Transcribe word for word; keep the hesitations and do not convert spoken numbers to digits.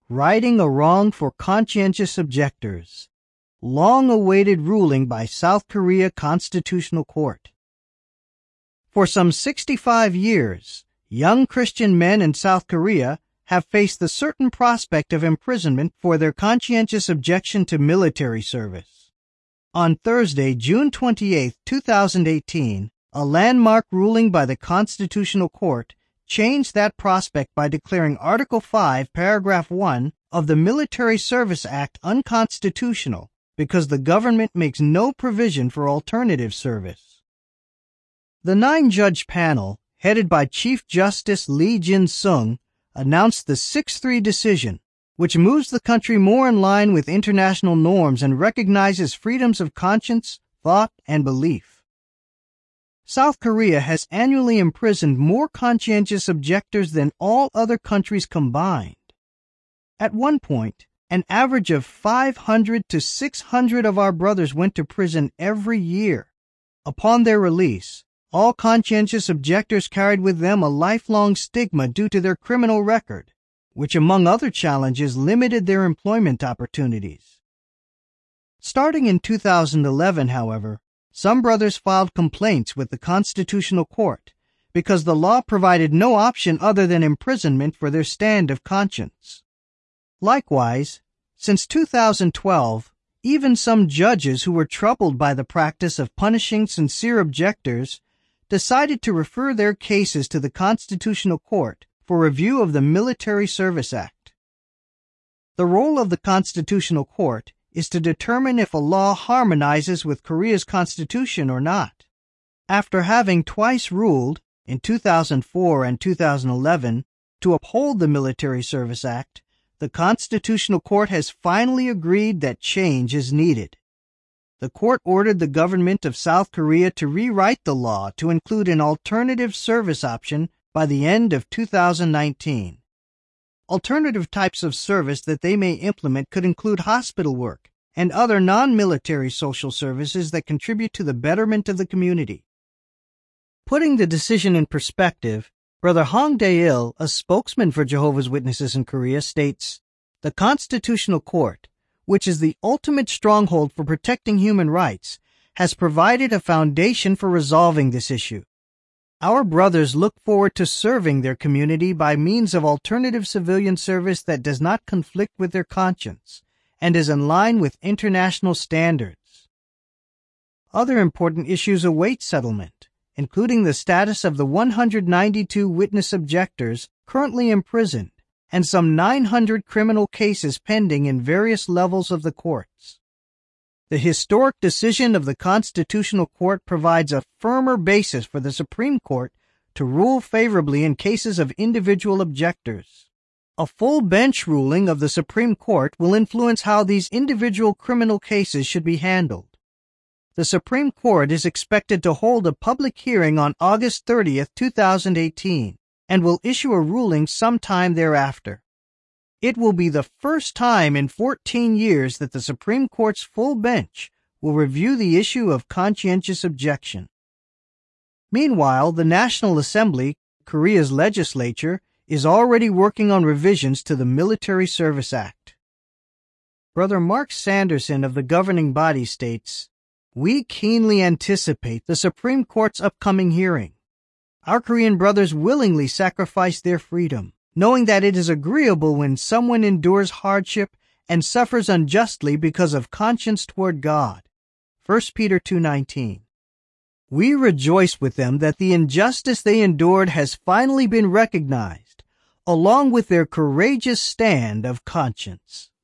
Righting a Wrong for Conscientious Objectors. Long-awaited ruling by South Korea Constitutional Court. For some sixty-five years, young Christian men in South Korea have faced the certain prospect of imprisonment for their conscientious objection to military service. On Thursday, June twenty-eighth, two thousand eighteen, a landmark ruling by the Constitutional Court changed that prospect by declaring Article five, Paragraph one of the Military Service Act unconstitutional because the government makes no provision for alternative service. The nine-judge panel, headed by Chief Justice Lee Jin-sung, announced the six three decision, which moves the country more in line with international norms and recognizes freedoms of conscience, thought, and belief. South Korea has annually imprisoned more conscientious objectors than all other countries combined. At one point, an average of five hundred to six hundred of our brothers went to prison every year. Upon their release, all conscientious objectors carried with them a lifelong stigma due to their criminal record, which among other challenges limited their employment opportunities. Starting in two thousand eleven, however, some brothers filed complaints with the Constitutional Court because the law provided no option other than imprisonment for their stand of conscience. Likewise, since two thousand twelve, even some judges who were troubled by the practice of punishing sincere objectors decided to refer their cases to the Constitutional Court for review of the Military Service Act. The role of the Constitutional Court is to determine if a law harmonizes with Korea's constitution or not. After having twice ruled, in two thousand four and two thousand eleven, to uphold the Military Service Act, the Constitutional Court has finally agreed that change is needed. The court ordered the government of South Korea to rewrite the law to include an alternative service option by the end of two thousand nineteen. Alternative types of service that they may implement could include hospital work and other non-military social services that contribute to the betterment of the community. Putting the decision in perspective, Brother Hong Dae-il, a spokesman for Jehovah's Witnesses in Korea, states, "The Constitutional Court, which is the ultimate stronghold for protecting human rights, has provided a foundation for resolving this issue. Our brothers look forward to serving their community by means of alternative civilian service that does not conflict with their conscience and is in line with international standards." Other important issues await settlement, including the status of the one hundred ninety-two witness objectors currently imprisoned and some nine hundred criminal cases pending in various levels of the courts. The historic decision of the Constitutional Court provides a firmer basis for the Supreme Court to rule favorably in cases of individual objectors. A full bench ruling of the Supreme Court will influence how these individual criminal cases should be handled. The Supreme Court is expected to hold a public hearing on August thirtieth, two thousand eighteen, and will issue a ruling sometime thereafter. It will be the first time in fourteen years that the Supreme Court's full bench will review the issue of conscientious objection. Meanwhile, the National Assembly, Korea's legislature, is already working on revisions to the Military Service Act. Brother Mark Sanderson of the governing body states, "We keenly anticipate the Supreme Court's upcoming hearing. Our Korean brothers willingly sacrifice their freedom, knowing that it is agreeable when someone endures hardship and suffers unjustly because of conscience toward God." First Peter two nineteen. We rejoice with them that the injustice they endured has finally been recognized, along with their courageous stand of conscience.